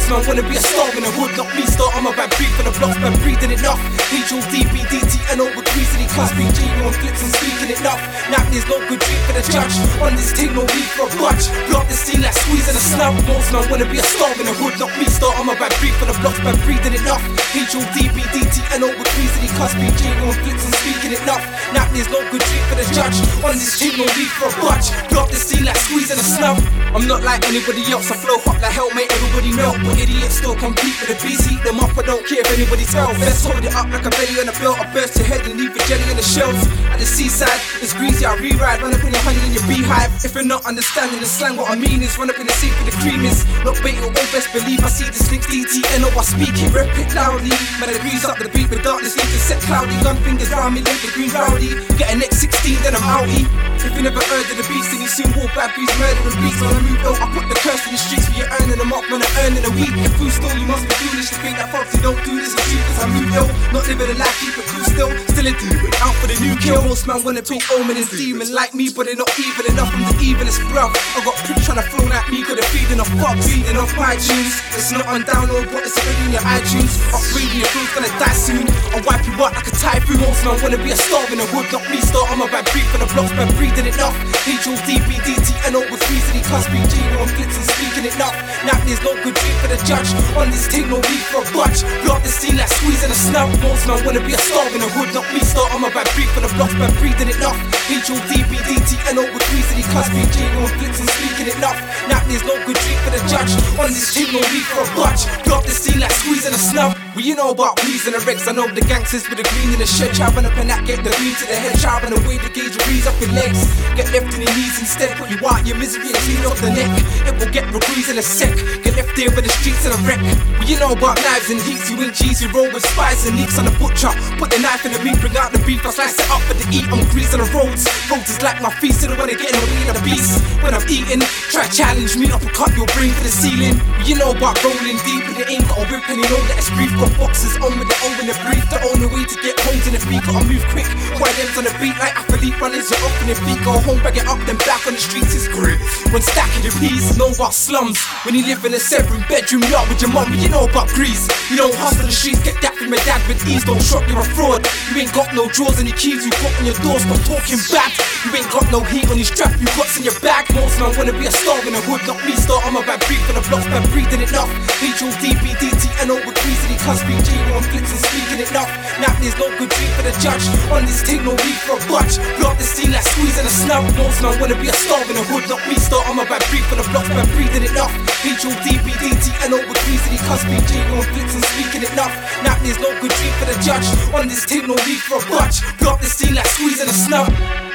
Most man wanna be a star in the hood, not me. Start on my bad beat for the blocks, bad breathing enough. HODBDTNO with Greasy, Cosby, G on flips and speaking enough. Now there's no good treat for the judge. On this thing, no need for a budge. Block the scene like squeezing a snub. Most man wanna be a star in the hood, not me. Start on my bad beat for the blocks, bad breathing enough. HODBDTNO with Greasy, Cosby, G on flips and speaking enough. Now there's no good treat for the judge. On this thing, no need for a budge. Block the scene like squeezing a snub. I'm not like anybody else, I flow hot like hell, mate, everybody know. But idiots still compete with the beats, heat them up, I don't care if anybody tells. Let's hold it up like a belly on a belt, I burst your head and leave a jelly in the shells. At the seaside, it's greasy, I re-ride, run up in your honey in your beehive. If you're not understanding the slang, what I mean is run up in the sea for the cream is. Not bait or best believe, I see the slinks DTNO, I speak it, rep it loudly. Man, I grease up the beat with darkness, leave it set cloudy. Gun fingers round me, link the green rowdy. Get a next 16, then I'm outie. If you never heard of the beast, then you soon walk bad beats, murder and beats. On the move though, I put the curse in the streets for you earning them up, man, I'm earning a week. Food still, you must be foolish to think that Foxy don't do this and shoot cause I move though. Not living a life, keep it cool still a demon, out for the new kill. Most man wanna be omen and demon like me, but they're not evil enough, I'm the evilest bruv. I got pricks trying to flown at me, cause they're feeding off fuck, feeding off my tunes. It's not on download, but it's already in your iTunes. Upgrading your food's gonna die soon, I'll wipe you out like a typhoon. Most man wanna be a star in the hood, not me. Start on my bad beat for the blocks, bad breathing enough. HODBDTNO with Greasy, Cosby, G on flips and speaking enough. Now there's no good treat for the judge. On this thing, no need for a budge. Block the scene like squeezing a snub. Most man wanna be a star in the hood, not me. Start on my bad beat for the blocks, bad breathing enough. HODBDTNO with Greasy, Cosby, G on flips and speaking enough. Now there's no good treat for the judge. On this thing, no need for a budge. Block the scene like squeezing a snub. Well, you know about weeds and the regs. I know the gangsters with the green in the shed. Chopping up and that, get the green to the head. Chopping away the gauge, breeze up your legs. Get left in your knees instead. Put you out your misery and clean off the neck. It will get degrees in a sec. Get left there with the streets in a wreck. Well, you know about knives and heats. You ain't cheese, you roll with spies and leeks on the butcher. Put the knife in the meat, bring out the beef. I slice it up for the eat. I'm greasing the roads. Roads is like my feast. I don't wanna get in the way of the beast. When I'm eating, try challenge me up and cut your brain for the ceiling. Well, you know about rolling deep with the ain't got a whip and you know that it's brief. Got boxes on with the O in the brief. The only way to get home to the feet. Gotta move quick. Why them's on the beat like athlete runners. You're off in the feet. Go home, bag it up, then back on the streets is great. When stacking your peas, know about slums. When you live in a 7-bedroom yard with your mum, you know about grease. You don't hustle the streets, get that from your dad with ease. Don't shop, you're a fraud. You ain't got no drawers and your keys you got on your door. Stop talking back. You ain't got no heat on your strap, you got in your bag. Most man wanna be a star in the hood, not me. Start on my bad beat for the blocks, bad breathing enough. HODBDTNO with Greasy, Cosby, G on flips and speaking enough. Now there's no good treat for the judge. On this thing, no need for a budge. Block the scene like squeezing a snub. Most man wanna be a star in the hood, not me. Start on my bad beat for the blocks, bad breathing enough. HODBDTNO with Greasy, Cosby, G on flips and speaking enough. Now there's no good treat for the judge. On this thing, no need for a budge. Block the scene like squeezing a snub.